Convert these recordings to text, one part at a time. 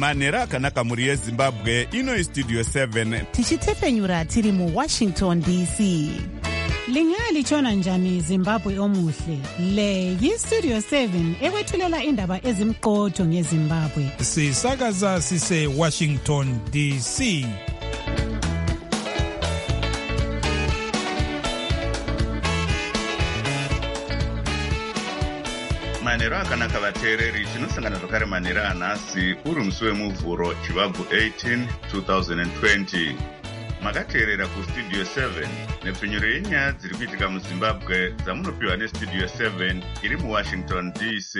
manhero akanaka mhuri yezimbabwe. Ino istudio 7 tichitefenyura tiri muWashington DC. Lingalitshona njani Zimbabwe omuhle? Le yistudio 7 ekwethulela indaba ezimqotho ngeZimbabwe. Sisakaza sise Washington DC. manhero akanaka vateereri. Tinosangana zvakare manhero anhasi uri musi wemuvhuro chivabvu 18 2020. Makateerera kustudio 7 nepfenyuro yenyaya dziri kuitika muZimbabwe dzamunopiwa nestudio 7 iri muWashington DC.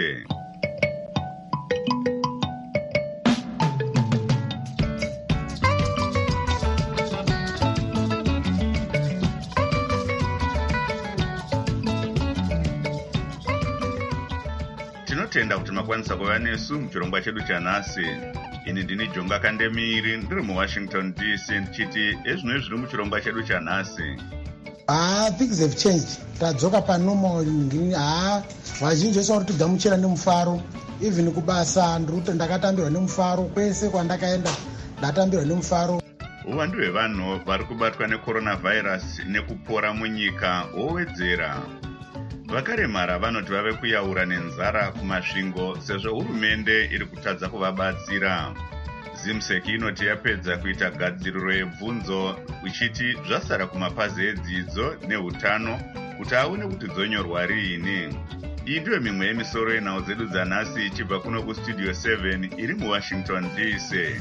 Tinotenda kuti makwanisa kuva nesu muchirongwa chedu chanhasi. Ini ndini Jonga Kandemiri ndiri muWashington DC ndichiti ezvino zviri muchirongwa chedu chanhasi. Things have changed. Tadzoka panormal. Vazhinji vese vari kugamuchira nemufaro. Even kubasa ndiri ndakatambirwa nemufaro. Kwese kwandakaenda ndatambirwa nemufaro. Uwandu hwevanhu vari kubatwa necoronavirus nekupora munyika hwowedzera. Vakaremara vanoti vave kuyaura nenzara kumasvingo sezvo hurumende iri kutadza kuvabatsira. Zimseki inoti yapedza kuita gadziriro yebvunzo ichiti zvasara kumapazi edzidzo neutano kuti aone kuti dzonyorwa riini. Iyi ndiyo mimwe yemisoro yenhau dzedu dzanhasi ichibva kuno kustudio 7 iri muWashington DC.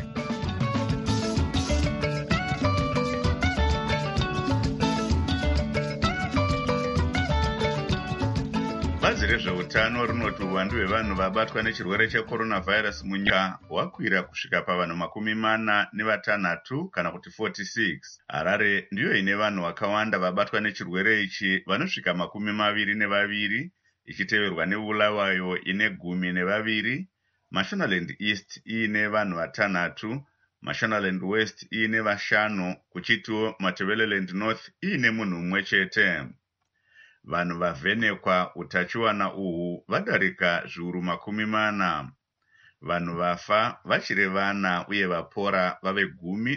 Bazi rezveutano rinoti uwandu hwevanhu vabatwa nechirwere checoronavirus munyika hwakwira kusvika pavanhu 46 kana kuti 46. Harare ndiyo ine vanhu vakawanda vabatwa nechirwere ichi vanosvika 22, ichiteverwa neBulawayo ine 12, Mashonaland East iine vanhu 6, Mashonaland West iine 5, kuchitiwo Matabeleland North iine munhu mumwe chete. Vanhu vavhenekwa utachiwana uhu vadarika zviuru 40. Vanhu vafa vachiri vana uye vapora vave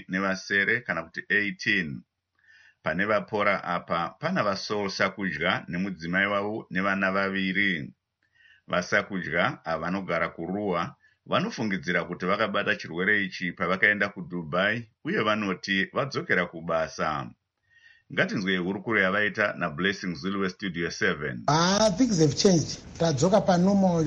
10 kana kuti 18. Pane vapora apa pana vaSaul Sakudya nemudzimai wavo nevana 2. VaSakudya avanogara kuRuwa vanofungidzira kuti vakabata chirwere ichi pavakaenda kuDubai uye vanoti vadzokera kubasa. Ngatinzwe hurukuro yavaita naBlessing Zulu westudio 7. Things have changed. Tadzoka panormal.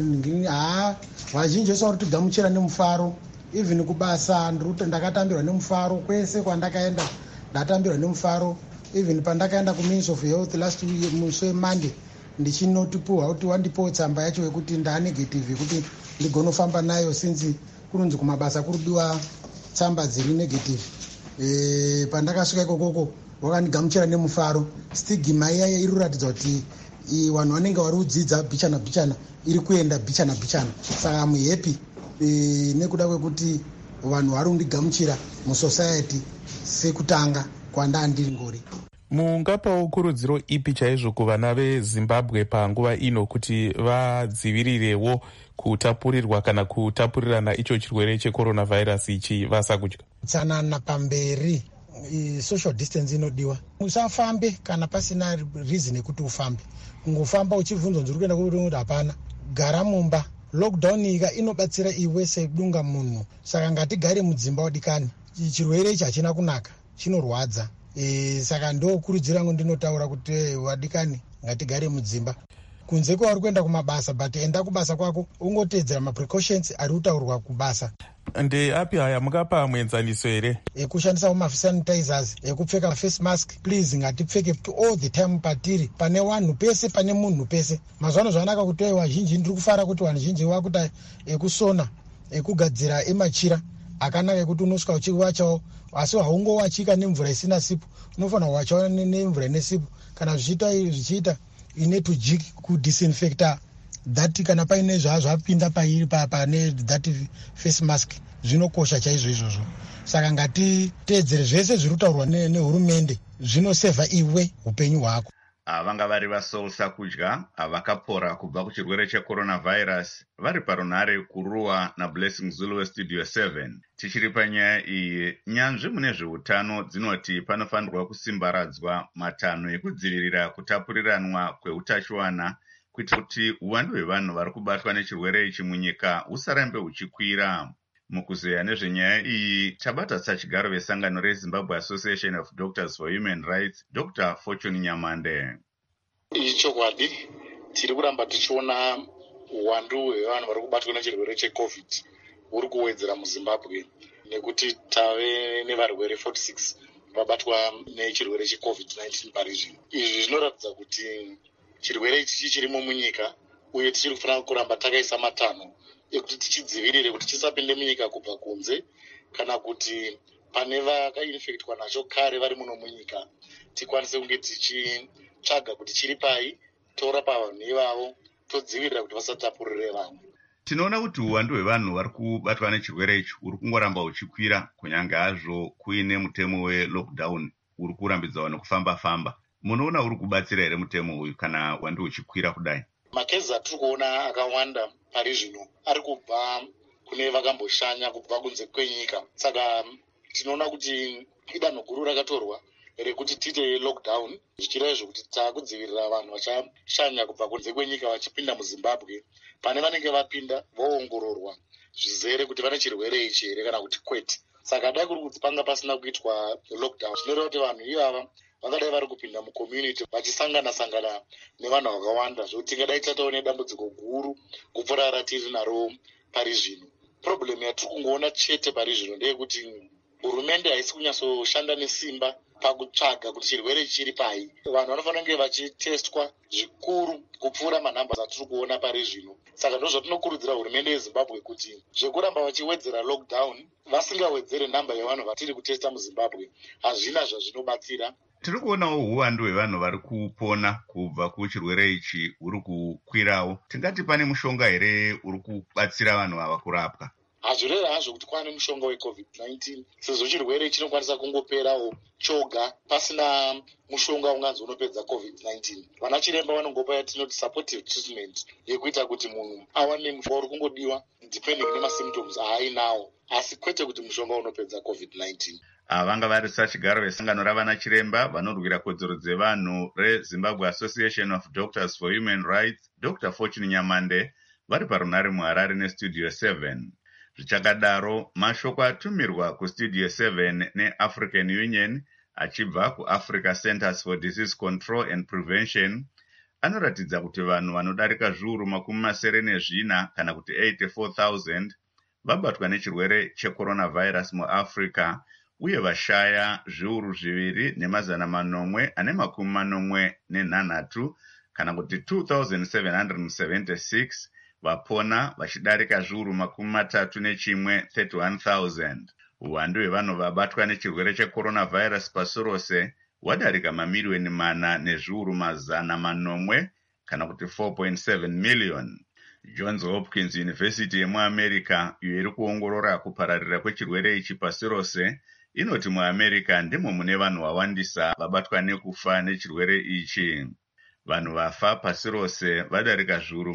Vazhinji vese vari kugamuchira nemufaro. Even kubasa ndiri ndakatambirwa nemufaro. Kwese kwandakaenda ndatambirwa nemufaro. Even pandakaenda kuMinist of Health last week musi weMonday ndichinotipuhwa kuti wandipowo tsamba yacho yekuti ndanegative yekuti ndigonofamba nayo since kunonzi kumabasa kurudiwa tsamba dziri negative. Pandakasvika ikokoko wakandigamuchira nemufaro. Stigma iya iri kuratidza kuti vanhu vanenge vari kudzidza bichana iri kuenda bichana. Saka muhappy nekuda kwekuti vanhu vari kundigamuchira musociety sekutanga kwanda ndiri ngori. Mungapawo kurudziro ipi chaizvo kuvana veZimbabwe panguva ino kuti vadzivirirewo kutapurirwa kana kutapurirana icho chirwere checoronavirus ichi vasakudya? Tsanana pamberi. Social distance inodiwa. Usafambe kana pasina reason yekuti ufambe. Ungofamba uchibvunzwa nzuri kuenda kuti hapana. Gara mumba. Lockdown ika inobatsira iwe sedunga munhu. Saka ngatigare mudzimba wadikani. Chirwere ichi hachina kunaka. Chinorwadza. Saka ndokurudzira ngo ndinotaura kuti wadikani ngatigare mudzimba. Kunze kwari kuenda kumabasa but enda kubasa kwako ungotedzera maprecautions ari kutaurwa kubasa. Ndeapi haya mungapa muenzaniso here? Kushandisa sanitizers, kupfeka face mask. Please ngatipfeke all the time patiri. Pane vanhu pese, pane munhu pese. Mazvano zvanaka kuti vazhinji ndiri kufara kuti vanhu zhinji vakuita ekusona, ekugadzira emachira. Akanaka kuti unosvika uchiwachawo asi haungowachika nemvura isina sipo. Unofanira kuwachawo nemvura ine sipo. Kana zvichiita ine to jig kudisinfecta that kana paine zvapinda pairi pane that face mask zvinokosha chaizvo izvozvo. Saka ngatiteedzere zvese zviri kutaurwa nehurumende zvinosevha iwe upenyu hwako. vanga vari vaSaul Sakudya vakapora kubva kuchirwere checoronavirus vari parunhare kuruwa naBlessing Zulu weStudio 7. Tichiri panyaya iyi, nyanzvi mune zveutano dzinoti panofanirwa kusimbaradzwa matanho ekudzivirira kutapuriranwa kweutachiwana kuitira kuti uwandu hwevanhu vari kubatwa nechirwere ichi munyika husarambe huchikwira. Mukuzeya nezvenyaya iyi, tabata sachigaro vesangano reZimbabwe Association of Doctors for Human Rights, Dr. Fortune Nyamande. Ichokwadi, tiri kuramba tichiona uwandu hwevanhu vari kubatwa nechirwere cheCovid huri kuwedzera muZimbabwe, nekuti tave nevarwere 46 vabatwa nechirwere cheCovid-19 parizvino. Izvi zvinoratidza kuti chirwere ichi chichirimo munyika, uye tichiri kufanira kuramba takaisa matanho ekuti tichidzivirire kuti chisapinde munyika kubva kunze, kana kuti pane vakainfektwa nacho kare vari muno munyika tikwanise kunge tichitsvaga kuti chiri pai, torapa vanhu ivavo, todzivirira kuti vasatapurire vamwe. Tinoona kuti uwandu hwevanhu vari kubatwa nechirwere ichi uri kungoramba uchikwira, kunyange hazvo kuine mutemo welockdown uri kurambidza vanhu kufamba-famba. Munoona uri kubatsira here mutemo uyu kana uwandu uchikwira kudai? Makezi atiri kuona akawanda pari zvino ari kubva kune vakamboshanya kubva kunze kwenyika. Saka tinoona kuti idanho guru rakatorwa rekuti tiite lockdown, zvichireva izvo kuti taakudzivirira vanhu vachashanya kubva kunze kwenyika vachipinda muZimbabwe. Pane vanenge vapinda voongororwa zvizere kuti vane chirwere ichi here kana kuti kwete. Saka dai kuri kuti panga pasina kuitwa lockdown, zvinoreva kuti vanhu ivava vangadai vari kupinda mucommunity vachisangana-sangana nevanhu vakawanda, zvokuti tingadai tataone dambudziko guru kupfuura ratiri naro pari zvino. Problem yatiri kungoona chete pari zvino ndeyekuti hurumende haisi kunyatsoshanda nesimba pakutsvaga kuti chirwere chiri pai. Vanhu vanofanira kunge vachitestwa zvikuru kupfuura manhamba atiri kuona pari zvino. Saka ndozvatinokurudzira hurumende yeZimbabwe kuti zvekuramba vachiwedzera lockdown vasingawedzere nhamba yevanhu vatiri kutesta muZimbabwe hazvina zvazvinobatsira. Tiri kuonawo uwandu hwevanhu vari kupona kubva kuchirwere ichi huri kukwirawo. Tingati pane mushonga here uri kubatsira vanhu ava kurapwa? Hazvireva hazvo kuti kwane mushonga weCovid-19, sezvo chirwere chinokwanisa kungoperawo choga pasina mushonga unganzi unopedza COVID-19. Vana chiremba vanongopa yatinoti supportive treatment yekuita kuti munhu awane mushonga uri kungodiwa depending nemasymptoms aainawo, asi kwete kuti mushonga unopedza COVID-19. Vanga vari sachigaro vesangano ravana chiremba vanorwira kodzero dzevanhu reZimbabwe Association of Doctors for Human Rights, Dr. Fortune Nyamande, vari parunhare muHarare neStudio 7. Zvichakadaro, mashoko atumirwa kuStudio 7 neAfrican Union achibva kuAfrica Centers for Disease Control and Prevention anoratidza kuti vanhu vanodarika zviuru 74 kana kuti 84,000 vabatwa nechirwere checoronavirus muAfrica, uye vashaya zviuru 2,843 kana kuti 2,776 vapona vachidarika zviuru 31,000. Uwandu hwevanhu vabatwa nechirwere checoronavirus pasi rose hwadarika mamiliyoni 4 nezviuru 800 kana kuti 4.7 million. Johns Hopkins University yemuAmerica, iyo iri kuongorora kupararira kwechirwere ichi pasi rose, inoti muAmerica ndimo mune vanhu vawandisa vabatwa nekufa nechirwere ichi. Vanhu vafa pasi rose vadarika zviuru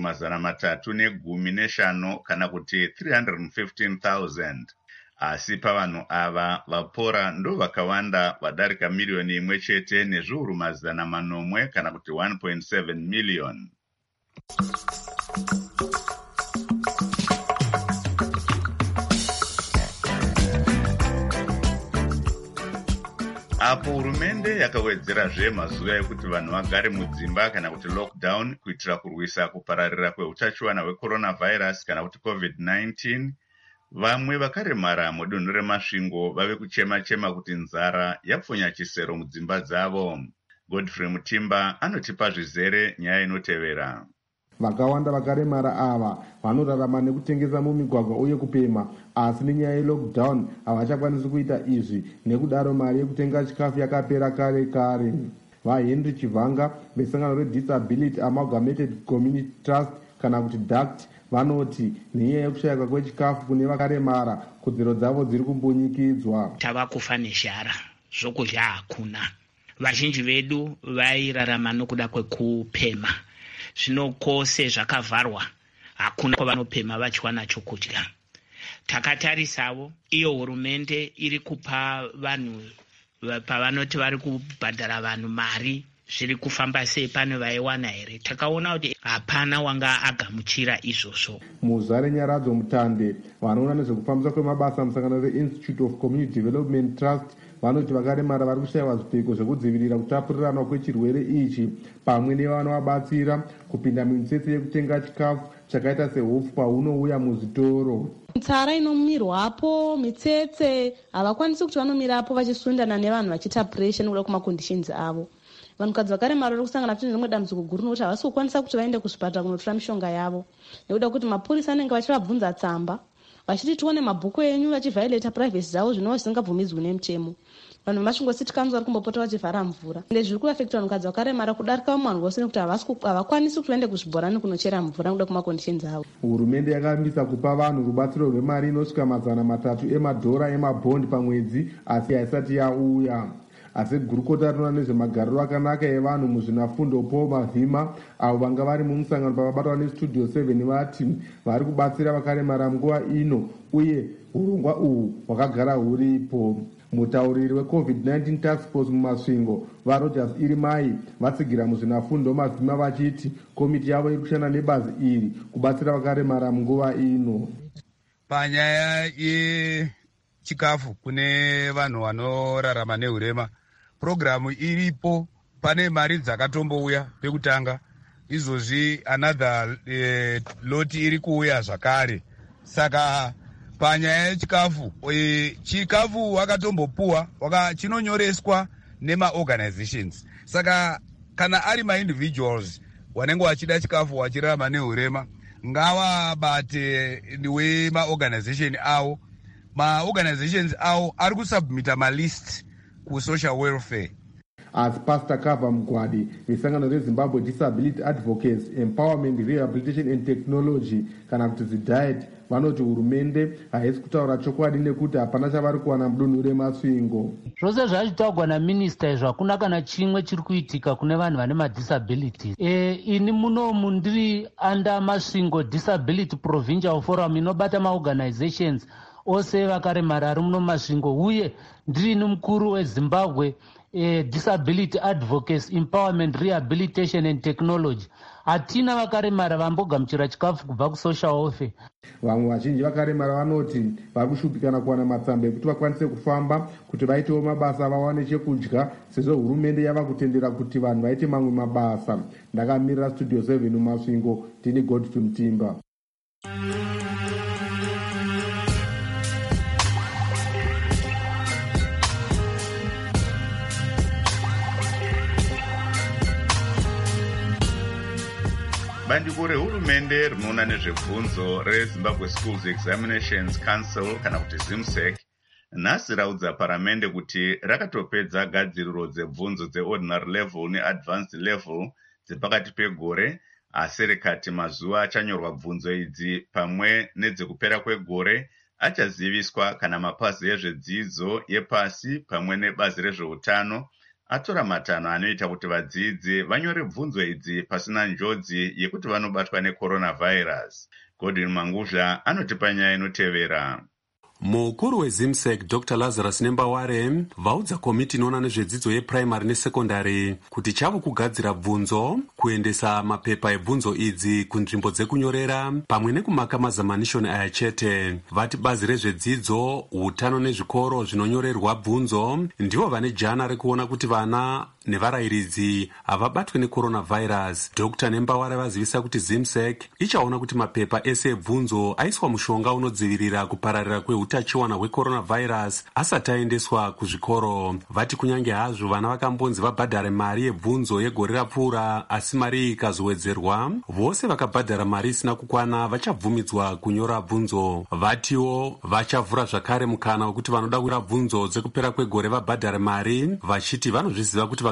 315 kana kuti 315,000. Asi pavanhu ava vapora ndo vakawanda vadarika miliyoni 1 chete nezviuru 800 kana kuti 1.7 million. Apo hurumende yakawedzerazve mazuva ekuti vanhu vagare mudzimba kana kuti lockdown kuitira kurwisa kupararira kweutachiwana hwecoronavirus kana kuti COVID-19, vamwe vakaremara mudunhu remasvingo vave kuchema-chema kuti nzara yapfunya chisero mudzimba dzavo. Godfrey Mutimba anotipa zvizere nyaya inotevera. Vakawanda vakaremara ava vanorarama nekutengesa mumigwagwa uye kupema, asi nenyaya yelockdown havachakwanisi kuita izvi, nekudaro mari yekutenga chikafu yakapera kare kare. VaHenry Chivanga vesangano reDisability Amalgamated Community Trust kana kuti DACT vanoti nenyaya yekushayika kwechikafu kune vakaremara, kodzero dzavo dziri kumbunyikidzwa. Tava kufa nezhara, zvokudya hakuna. vazhinji vedu vairarama nokuda kwekupema. Zvino kwose zvakavharwa, hakuna kwavanopema vachiwana chokudya. Takatarisawo iyo hurumende iri kupa vanhu pavanoti vari kubhadhara vanhu mari, zviri kufamba sei, pane vaiwana here? Takaona kuti hapana wanga agamuchira izvozvo. Muzare Nyaradzo Mutande vanoona nezvekufambiswa kwemabasa musangano reInstitute of Community Development Trust vanoti vakaremara vari kushayiwa zvipfeko zvekudzivirira kutapuriranwa kwechirwere ichi pamwe nevanovabatsira kupinda mimitsetse yekutenga chikafu chakaita sehofu paunouya muzvitoro. Nzara inomirwapo, mitsetse havakwanisi kuti vanomirapo vachisundana nevanhu vachitapuresha nekuda kumaconditions avo. Vanhukadzi vakaremara vari kusangana kuti rimwe dambudziko guru nokuti havasi kukwanisa kuti vaende kuzvipatara kunotora mishonga yavo nekuda kuti mapurisa anenge vachivabvunza tsamba vachiti tione mabhuku enyu vachivhaileta privacy dzavo zvinova zvisingabvumidzwi nemutemo. Vanhu vemasvingo city council vari kumbopota vachivhara mvura ende zviri kuafekta vanhukadzi vakaremara kudarika mumwanhu wose nekuti havakwanisi kuti vaende kuzvibhorani kunochera mvura nekuda kumaconditions avo. Hurumende yakambisa kupa vanhu rubatsiro rwemari inosvika $300 emadhora emabhondi pamwedzi asi haisati yauya. Asi gurukota rinoona nezvemagariro akanaka evanhu muzvinafundo Paul Mavhima avo vanga vari mumusangano pavabatwa neStudio 7 vati vari kubatsira vakaremara nguva ino uye urongwa uhu hwakagara huripo. Mutauriri weCovid-19 Task Force mumasvingo vaRogers Irimai vatsigira muzvinafundo Mavhima vachiti komiti yavo iri kushanda nebazi iri kubatsira vakaremara munguva ino. Panyaya yechikafu kune vanhu vanorarama neurema, programu iripo, pane mari dzakatombouya pekutanga, izvozvi another loti iri kuuya zvakare. Saka panyaya yechikafu, chikafu wakatombopuwa chinonyoreswa nemaorganizations. Saka kana ari maindividuals wanenge wachida chikafu wachirarama neurema, ngavabate wemaorganization avo. Ma-organizations avo ari kusubmita malist kusocial welfare. As Pastor Kava Mugwadi vesangano reZimbabwe Disability Advocates Empowerment Rehabilitation and Technology kana kuti ZIDAET vanoti hurumende haisi kutaura chokwadi nekuti hapana chavari kuwana mudunhu remasvingo. Zvose zvachitaurwa naminista izvo hakuna kana chimwe chiri kuitika kune vanhu vane madisabilities. Ini munomu ndiri under masvingo Disability Provincial Forum inobata maorganizations ose vakaremara ari muno masvingo uye ndiri mukuru weZimbabwe Disability Advocates Empowerment Rehabilitation and Technology. Hatina vakaremara vambogamuchira chikafu kubva kusocial welfare. Vamwe vazhinji vakaremara vanoti vari kushupikana kuwana matsamba ekuti vakwanise kufamba kuti vaitewo mabasa vawane chekudya sezvo hurumende yava kutendera kuti vanhu vaite mamwe mabasa. Ndakamirira Studio 7 mumasvingo tini Godfrey Mutimba. Bandiko rehurumende rinoona nezvebvunzo reZimbabwe Schools Examinations Council kana kuti ZIMSEC nhasi raudza paramende kuti rakatopedza gadziriro dzebvunzo dzeordinary level neadvanced level dzepakati pegore, asi rikati mazuva achanyorwa bvunzo idzi pamwe nedzekupera kwegore achaziviswa kana mapazi ezvedzidzo yepasi pamwe nebazi rezveutano atora matanho anoita kuti vadzidzi vanyore bvunzo idzi pasina njodzi yekuti vanobatwa necoronavirus. Godwin Manguzha anotipa nyaya inotevera. Mukuru weZIMSEC Dr. Lazarus Nembaware vaudza komiti inoona nezvedzidzo yeprimary nesekondari kuti chavo kugadzira bvunzo, kuendesa mapepa ebvunzo idzi kunzvimbo dzekunyorera pamwe nekumaka mazamanishoni aya chete. Vati bazi rezvedzidzo, utano nezvikoro zvinonyorerwa bvunzo ndivo vane jana rekuona kuti vana nevarayiridzi havabatwe necoronavirus. Dr. Nembaware vazivisa kuti ZIMSEC ichaona kuti mapepa ese ebvunzo aiswa mushonga unodzivirira kupararira utachiwana hwecoronavirus asati aendeswa kuzvikoro. Vati kunyange hazvo vana vakambonzi vabhadhare mari yebvunzo yegore rapfuura asi mari ikazowedzerwa, vose vakabhadhara mari isina kukwana vachabvumidzwa kunyora bvunzo. Vatiwo vachavhura zvakare mukana wekuti vanoda kunyora bvunzo dzekupera kwegore vabhadhare mari, vachiti vanozviziva kuti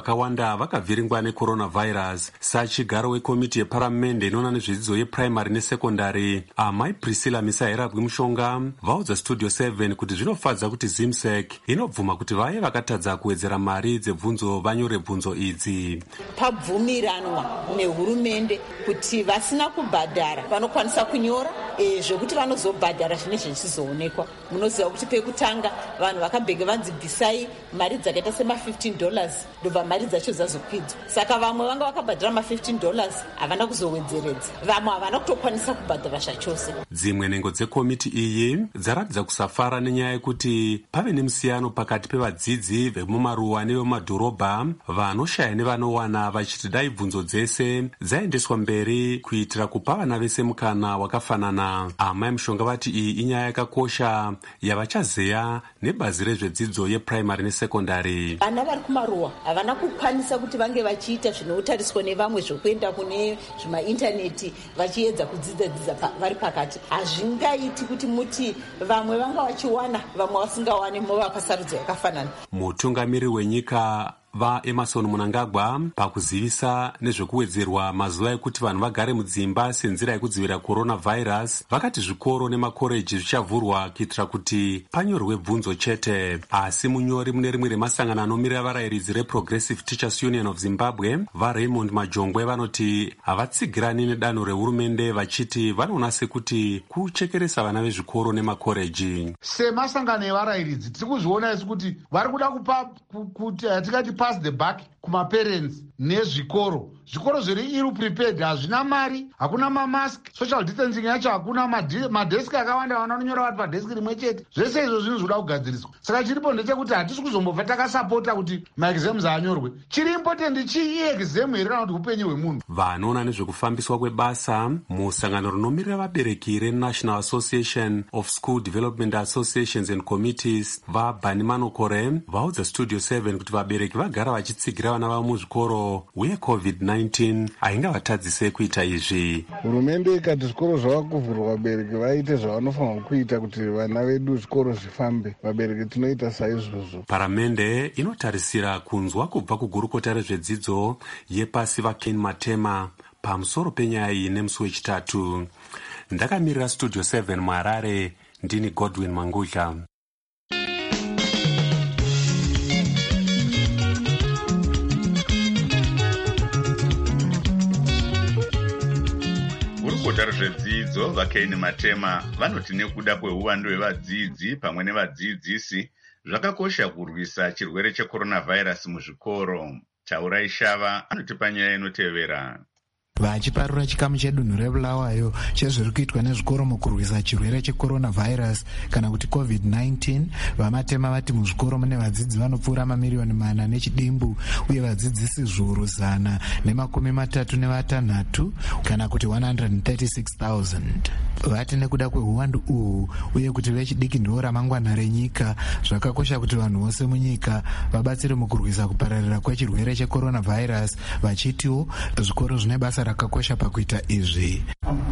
vakawanda vakavhiringwa necoronavirus. Sachigaro wekomiti yeparamende inoona nezvedzidzo yepuraimari nesekondari, amai Priscilla Misaherabwi Mushonga vaudza Studio 7 kuti zvinofadza kuti ZIMSEC inobvuma kuti vaye vakatadza kuwedzera mari dzebvunzo vanyore bvunzo idzi. Pabvumiranwa nehurumende kuti vasina kubhadhara vanokwanisa kunyora zvekuti vanozobhadhara zvinezvi zvichizoonekwa. Munoziva kuti pekutanga vanhu vakabhege vanzi bvisai mari dzakaita sema$15 ndobva mari dzacho dzazokwidzwa. Saka vamwe vanga vakabhadhara ma$15 havana kuzowedzeredza, vamwe havana kutokwanisa kubhadhara zvachose. Dzimwe nhengo dzekomiti iyi dzaratidza kusafara nenyaya yekuti pave nemusiyano pakati pevadzidzi vemumaruwa nevemumadhorobha vanoshaya nevanowana, vachiti dai bvunzo dzese dzaendeswa mberi kuitira kupa vana vese mukana wakafanana. Amai Mushonga vati iyi inyaya yakakosha yavachazeya nebazi rezvedzidzo yepuraimari nesekondari. Vana vari kumaruwa havana kukwanisa kuti vange vachiita zvinotariswa nevamwe zvokuenda kune zvemaintaneti vachiedza kudzidza vari pakati. Hazvingaiti kuti muti vamwe vanga vachiwana vamwe vasingawani mova pasarudzo yakafanana. Mutungamiri wenyika vaEmerson Mnangagwa pakuzivisa nezvekuwedzerwa mazuva ekuti vanhu vagare mudzimba senzira yekudzivirira coronavirus, vakati zvikoro nemakoreji zvichavhurwa kuitira kuti panyorwe bvunzo chete. Asi munyori mune rimwe remasangano anomirira varayiridzi reProgressive Teachers Union of Zimbabwe, vaRaymond Majongwe, vanoti havatsigirani nedanho rehurumende, vachiti vanoona sekuti kuchekeresa vana vezvikoro nemakoreji. Semasangano evarayiridzi tiri kuzviona isi kuti vari kuda kupa kuti hatikati pass the buck kumaparents nezvikoro. Zvikoro zviri ill prepared, hazvina mari, hakuna mamask, social distancing yacho hakuna, madeski akawanda vanonyora vari padeski rimwe chete. Zvese izvo zvinhu zvinoda kugadziriswa. Saka chiripo ndechekuti hatisi kuzombobva takasapota kuti maexams anyorwe. Chiri important chi-exam here kana kuti upenyu hwemunhu. Vanoona nezvekufambiswa kwebasa musangano rinomirira vabereki reNational Association of School Development Associations and Committees, vaBani Manokore vaudza Studio 7 kuti vabereki vagara vachitsigira vana vavo muzvikoro uye COVID-19 haingavatadzise kuita izvi. Hurumende ikati zvikoro zvava kuvhurwa, vabereki vaite zvavanofanira kuita kuti vana vedu zvikoro zvifambe. Vabereki tinoita saizvozvo. Paramende inotarisira kunzwa kubva kugurukota rezvedzidzo yepasi vaKen Matema pamusoro penyaya iyi nemusi wechitatu. Ndakamirira Studio 7 muHarare, ndini Godwin Mangudla. Gurukota rezvedzidzo vaKen Matema vanoti nekuda kweuwandu hwevadzidzi pamwe nevadzidzisi zvakakosha kurwisa chirwere checoronavirus muzvikoro. Taurai Shava anotipa nyaya inotevera. Vachiparura chikamu chedunhu reBulawayo chezviri kuitwa nezvikoro mukurwisa chirwere checoronavirus kana kuti COVID-19, vaMatema vati muzvikoro mune vadzidzi vanopfuura mamiliyoni 4 nechidimbu uye vadzidzisi zviuru 136 kana kuti 136,000. Vati nekuda kweuwandu uhu uye kuti vechidiki ndivo ramangwana renyika, zvakakosha kuti vanhu vose munyika vabatsire mukurwisa kupararira kwechirwere checoronavirus, vachitiwo zvikoro zvine basa rakakosha pakuita izvi.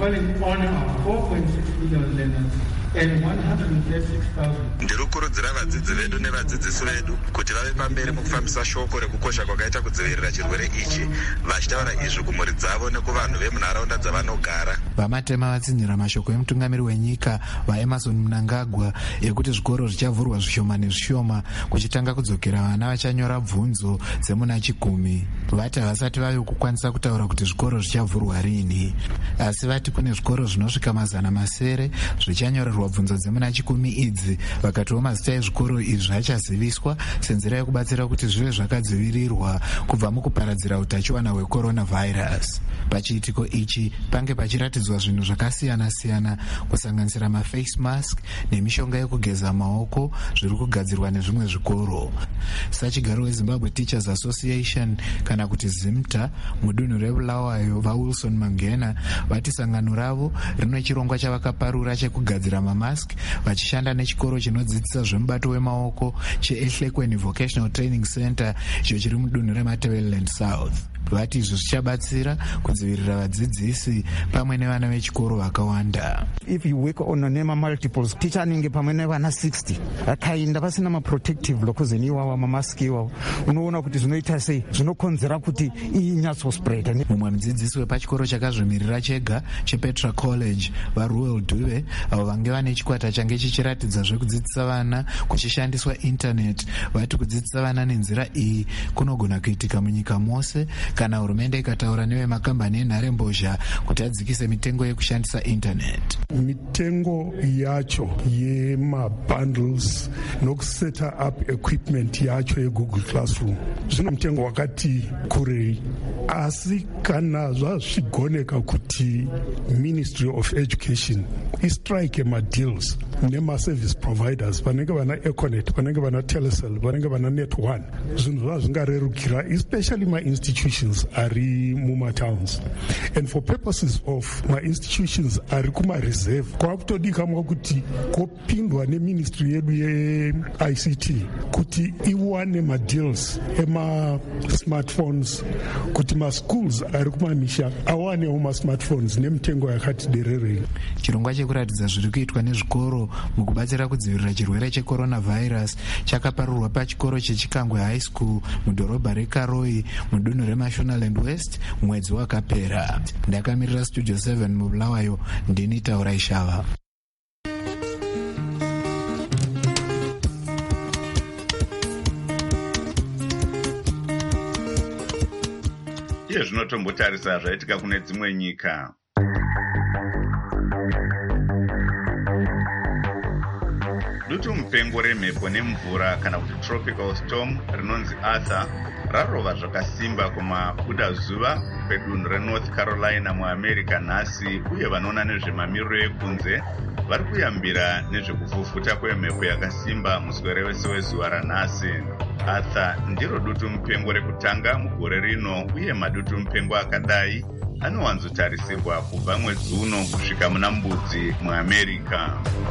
Ndiri kukurudzira vadzidzi vedu nevadzidzisi vedu kuti vave pamberi mukufambisa shoko rekukosha kwakaita kudzivirira chirwere ichi, vachitaura izvi kumhuri dzavo nekuvanhu vemunharaunda dzavanogara. VaMatema vatsinhira mashoko emutungamiri wenyika vaEmerson Mnangagwa ekuti zvikoro zvichavhurwa zvishoma nezvishoma kuchitanga kudzokera vana vachanyora bvunzo dzemuna chikumi. Vati havasati vave kukwanisa kutaura kuti zvikoro zvichavhurwa rini, asi vati kune zvikoro zvinosvika 700 zvichanyorerwa bvunzo dzemuna chikumi idzi, vakatiwo mazita ezvikoro izvi achaziviswa senzira yekubatsira kuti zvive zvakadzivirirwa kubva mukuparadzira utachiwana hwecoronavirus. Pachiitiko ichi pange pachiratidzwa zvinhu zvakasiyana-siyana kusanganisira maface mask nemishonga yekugeza maoko zviri kugadzirwa nezvimwe zvikoro. Sachigaro weZimbabwe Teachers Association kana kuti ZIMTA mudunhu reBulawayo vaWilson Mangena vati sangano ravo rine chirongwa chavakaparura chekugadzira mamask vachishanda nechikoro chinodzidzisa zvemubato wemaoko cheEhlekweni Vocational Training Center icho chiri mudunhu reMatabeleland South. vati izvo zvichabatsira kudzivirira vadzidzisi pamwe nevana vechikoro vakawanda. If you work on nema multiples, teacher anenge pamwe nevana 60 akainda vasina maprotective locuzeni iwawa mamaski iwawo, unoona kuti zvinoita sei, zvinokonzera kuti inyatsospread. Mumwe mudzidzisi wepachikoro chakazvimirira chega chepetra college varuel duve avo vange vane chikwata change chichiratidza zvekudzidzisa vana kuchishandiswa internet vati kudzidzisa vana nenzira iyi kunogona kuitika munyika mose kana hurumende ikataura nevemakambani enharembozha kuti adzikise mitengo yekushandisa internet. Mitengo yacho yemabundles nokuseta up equipment yacho yeGoogle Classroom zvino mutengo wakati kurei, asi kana zvazvigoneka kuti Ministry of Education istrike madeals nema-service providers vanenge vana Econet, vanenge vana Telecel, vanenge vana Net1, zvinhu zvazvingarerukira especially ma-institutions ari mumatowns. And for purposes of ma-institutions ari kuma-reserve kwakutodikamwa kuti kopindwa neministry yedu ye-ICT kuti iwane madeals ema-smartphones kuti ma-schools ari kumamisha awanewo ma-smartphones nemitengo yakati dererei. Chirongwa chekuratidza zviri kuitwa nezvikoro mukubatsira kudzivirira chirwere checoronavirus chakaparurwa pachikoro chechikangwe high school mudhorobha rekaroi mudunhu remashonaland west mwedzi wakapera. Ndakamirira studio 7 mubulawayo, ndini Taura Ishava. Iye zvinotombotarisa zvaitika kune dzimwe nyika. Dutu mupengo remhepo nemvura kana kuti tropical storm rinonzi Arthur rarova zvakasimba kumabuda zuva pedunhu reNorth Carolina muAmerica nhasi, uye vanoona nezvemamiriro ekunze vari kuyambira nezvekufufuta kwemhepo yakasimba muswere wese wezuva ranhasi. Arthur ndiro dutu mupengo rekutanga mugore rino, uye madutu mupengo akadai anowanzotarisirwa kubva mwedzi uno kusvika muna Mbudzi muAmerica.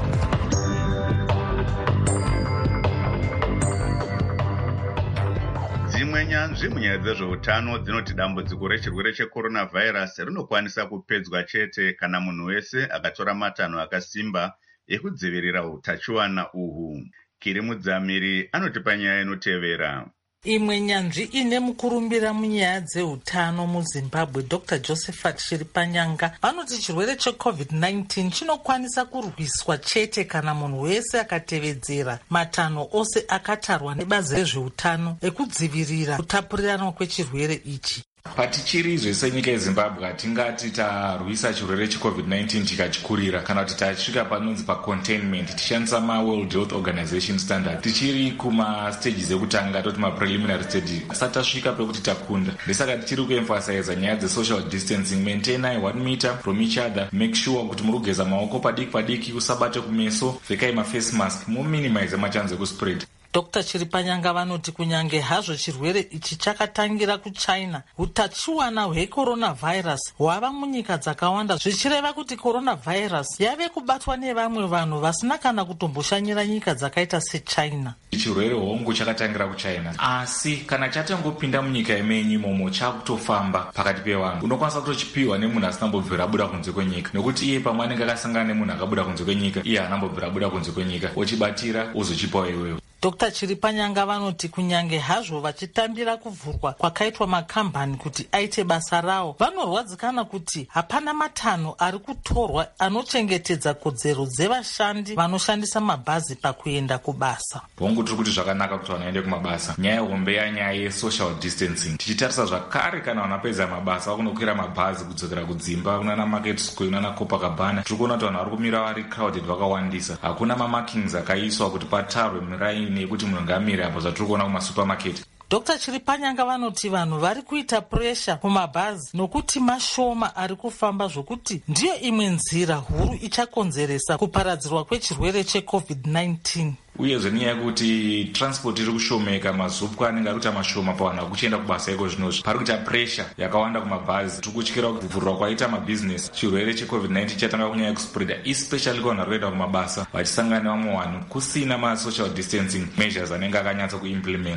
Dzimwe nyanzvi munyaya dzezveutano dzinoti dambudziko rechirwere checoronavirus rinokwanisa kupedzwa chete kana munhu wese akatora matanho akasimba ekudzivirira utachiwana uhu. Kiri Mudzamiri anotipa nyaya inotevera. Imwe nyanzvi ine mukurumbira munyaya dzeutano muZimbabwe, Dr. Josephat Chiripanyanga, vanoti chirwere cheCovid-19 chinokwanisa kurwiswa chete kana munhu wese akatevedzera matanho ose akatarwa nebazi rezveutano ekudzivirira kutapurirana kwechirwere ichi. Patichiri zvese nyika yeZimbabwe hatingati tarwisa chirwere cheCovid-19 chikachikurira kana kuti tasvika panonzi pacontainment tichishandisa maWorld Health Organization standard. Tichiri kumastages ekutanga toti mapreliminary stage asati tasvika pekuti takunda. Ndesaka tichiri kuemphasize nyaya dzesocial distancing, maintain 1 meter from each other, make sure kuti muri kugeza maoko padiki padiki, usabate kumeso, pfekai maface mask, muminimize machanze ekuspread. Dr. Chiripanyanga vanoti kunyange hazvo chirwere ichi chakatangira kuChina, utachiwana hwecoronavirus hwava munyika dzakawanda, zvichireva kuti coronavirus yave kubatwa nevamwe vanhu vasina kana kutomboshanyira nyika dzakaita seChina. Chirwere hongu chakatangira kuChina, asi kana chatangopinda munyika yemenyu imomo chakutofamba pakati pevanhu. Unokwanisa kutochipiwa nemunhu asina mbobvira buda kunze kwenyika, nekuti iye pamwe anenge akasangana nemunhu akabuda kunze kwenyika, iye haana mbobvira buda kunze kwenyika, ochibatira ozochipawo iwewe. Dr. Chiripanyanga vanoti kunyange hazvo vachitambira kuvhurwa kwakaitwa makambani kuti aite basa rawo, vanorwadzikana kuti hapana matanho ari kutorwa anochengetedza kodzero dzevashandi vanoshandisa mabhazi pakuenda kubasa. Hongu tiri kuti zvakanaka kuti vanhu vaende kumabasa. Nyaya hombe yanyaya yesocial distancing. Tichitarisa zvakare kana vanhu vapedza mabasa vakunokwira mabhazi kudzokera kudzimba kunana Market Square kunana Copacabana, tiri kuona kuti vanhu vari kumira vari crowded vakawandisa. Hakuna mamarkings akaiswa kuti patarwe miraini yekuti munhu ngamire apo zvatiri kuona kumasupermarket. Dr. Chiripanyanga vanoti vanhu vari kuita pressure kumabhazi nokuti mashoma ari kufamba zvokuti ndiyo imwe nzira huru ichakonzeresa kuparadzirwa kwechirwere cheCovid-19. Uyezve nyaya yekuti transport iri kushomeka, mazupwa anenge ari kuita mashoma pavanhu vakuchienda kubasa iko zvinozvi. Pari kuita pressure yakawanda kumabhazi. Tiri kutyira kuvhurwa kwaita mabhizinesi, chirwere cheCovid-19 chatanga kunyanya yekuspreada, especially kuvanhu vari kuenda kumabasa vachisangana nevamwe vanhu kusina masocial distancing measures anenge akanyatsa kuimplementwa.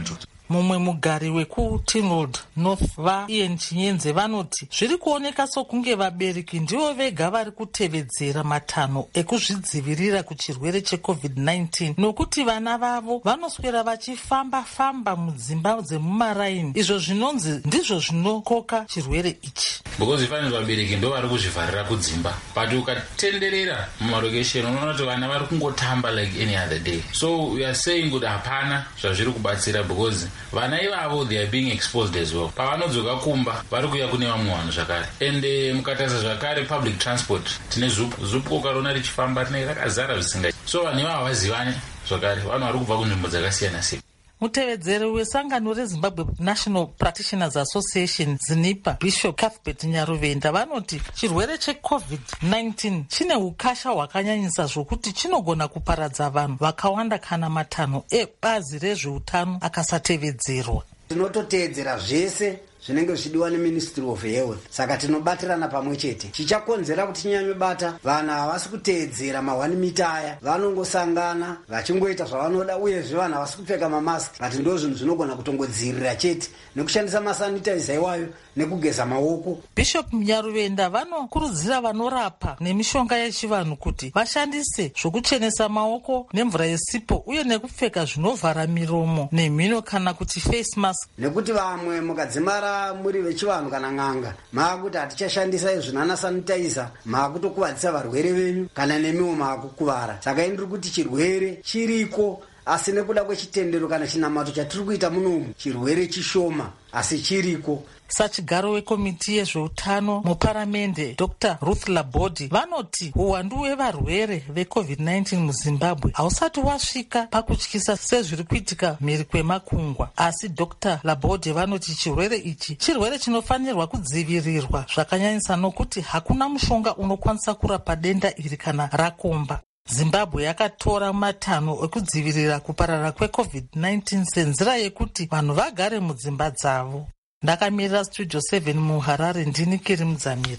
Mumwe mugari wekuTinwood North vaIan Chinyenze vanoti zviri kuoneka sokunge vabereki ndivo vega vari kutevedzera matanho ekuzvidzivirira kuchirwere cheCovid-19 nokuti vana vavo vanoswera vachifamba-famba mudzimba dzemumaraini, izvo zvinonzi ndizvo zvinokoka chirwere ichi. Because ifanirwa vabereki ndo vari kuzvivharira kudzimba, but ukatenderera mumarokesheni unoona kuti vana vari kungotamba like any other day. So we are saying kuti hapana zvazviri kubatsira because vana ivavo they are being exposed as well. Pavanodzoka kumba vari kuuya kune vamwe vanhu zvakare. And mukatarisa zvakare public transport tine zupu ukarona richifamba rinenge rakazara zvisingaiti. So vanhu ivavo havazivane zvakare, vanhu vari kubva kunzvimbo dzakasiyana siyana. Mutevedzeri wesangano reZimbabwe National Practitioners Association ZNIPA Bishop Cuthbert Nyaruvenda vanoti chirwere cheCovid-19 chine ukasha hwakanyanyisa zvokuti chinogona kuparadza vanhu vakawanda kana matanho ebazi rezveutano akasatevedzerwa. Tinototedzera zvese zvinenge zvichidiwa neMinistry of Health, saka tinobatirana pamwe chete. Chichakonzera kuti chinyanyobata vana havasi kuteedzera ma1 mita aya, vanongosangana vachingoita zvavanoda, uyezve vanhu havasi kupfeka mamaski, but ndo zvinhu zvinogona kutongodzivirira chete nekushandisa masanitizer iwayo nekugeza maoko. Bishop Nyaruvenda vanokurudzira vanorapa nemishonga yechivanhu kuti vashandise zvokuchenesa maoko nemvura yesipo uye nekupfeka zvinovhara miromo nemhino kana kuti face mask. Nekuti vamwe mukadzimara muri vechivanhu kana n'anga maakuti hatichashandisa izvinana sanitizer, maakutokuvadzisa varwere venyu kana nemiwo maakukuvara. Saka ndiri kuti chirwere chiriko, asi nekuda kwechitendero kana chinamato chatiri kuita munomu chirwere chishoma, asi chiriko. Sachigaro wekomiti yezveutano muparamende Dr. Ruth Labodi vanoti uwandu hwevarwere veCovid-19 muZimbabwe hausati wasvika pakutyisa sezviri kuitika mhiri kwemakungwa, asi Dr. Labodi vanoti chirwere ichi chirwere chinofanirwa kudzivirirwa zvakanyanyisa nokuti hakuna mushonga unokwanisa kurapa denda iri kana rakomba. Zimbabwe yakatora matanho ekudzivirira kuparara kweCovid-19 senzira yekuti vanhu vagare mudzimba dzavo. Ndakamirira Studio 7 muHarare, ndini Kiri Mudzamiri.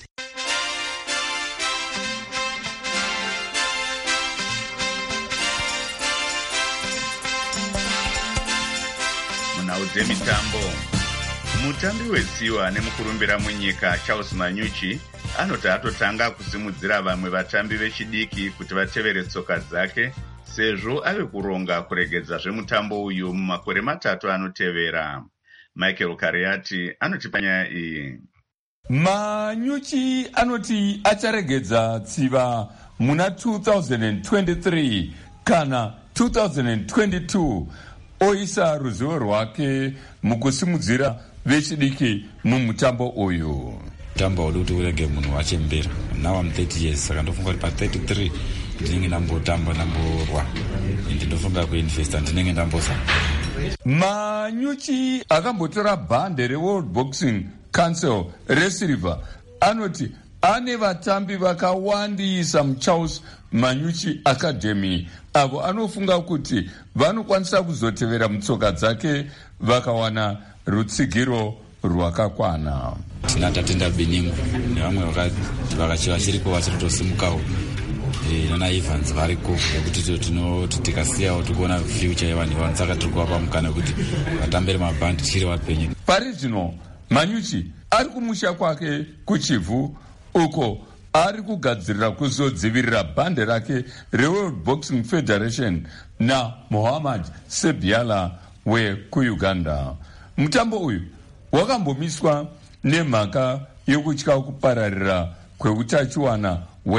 Munhau dzemitambo. Mutambi wetsiwa nemukurumbira munyika Charles Manyuchi anoti atotanga kusimudzira vamwe vatambi vechidiki kuti vatevere tsoka dzake sezvo ave kuronga kuregedza zvemutambo uyu mumakore 3 anotevera. Michael Kariati anoti panyaya iyi. Manyuchi anoti acharegedza tsiva muna 2023 kana 2022 oisa ruzivo rwake mukusimudzira vechidiki mumutambo uyu. Mutambo uri kuti urege munhu wachembera. Now I'm 30 years, saka ndofunga kuti pa33 ndinenge ndambotamba ndamborwa, ndinofunga kuinvesta ndinenge ndambosa. Manyuchi akambotora bhande reWorld Boxing Council resilver anoti ane vatambi vakawandisa muCharles Manyuchi Academy avo anofunga kuti vanokwanisa kuzotevera mutsoka dzake vakawana rutsigiro rwakakwana. Tina Tatenda Beningu nevamwe vakachiriko vachirotosimukawo nana Evans variko kuti tinoti tikasiyawo tikuona future yevanhu vanhu, saka tiri kuvapa mukana kuti vatambere mabhandi tichiri vapenyu. Pari zvino Manyuchi ari kumusha kwake kuchivhu uko ari kugadzirira kuzodzivirira bhande rake reWorld Boxing Federation naMuhammad Sebiala wekuUganda. Mutambo uyu wakambomiswa nemhaka yekutya kupararira kweutachiwana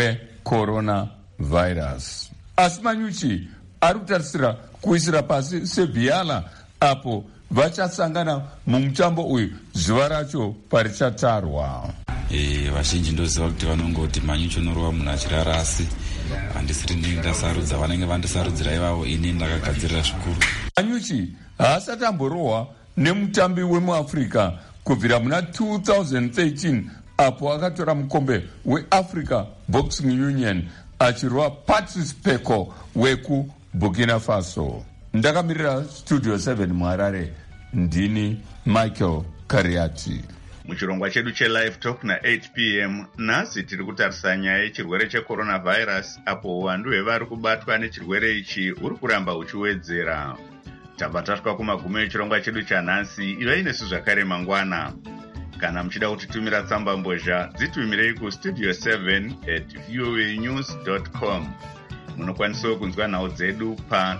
hweCoronavirus. Asi Manyuchi ari kutarisira kuisira pasi Sebiala apo vachasangana mumutambo uyu zuva racho parichatarwa. Vazhinji ndoziva kuti vanongoti Manyuchi unorova munhu achirara, asi handisiri ndinenge ndasarudza, vanenge vandisarudzira ivavo, ini ndakagadzirira zvikuru. Manyuchi haasati amborohwa nemutambi wemuAfrica kubvira muna 2013 apo akatora mukombe weAfrica Boxing Union achirwa Patrice Peko wekuBurkina Faso. Ndakamirira Studio 7 muHarare, ndini Michael Kariati. Muchirongwa chedu cheLive Talk na8 p.m. nhasi tiri kutarisa nyaya yechirwere cheCoronavirus apo uwandu hwevari kubatwa nechirwere ichi uri kuramba uchiwedzera. tabva kumagumo echirongwa chedu chanhasi. Ivai nesu zvakare mangwana. Kana muchida kutitumira tsamba mbozha, dzitumirei kustudio 7@voanews.com. Munokwanisawo kunzwa nhau dzedu pa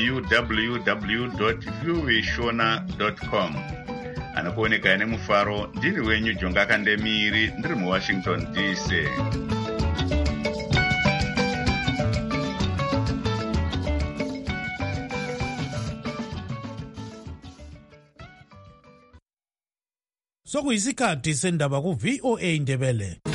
www.voashona.com. Anokuoneka nemufaro, ndiri wenyu Jonga Kandemiri, ndiri muWashington DC. Sokuyisikhathi sendaba ku VOA Ndebele.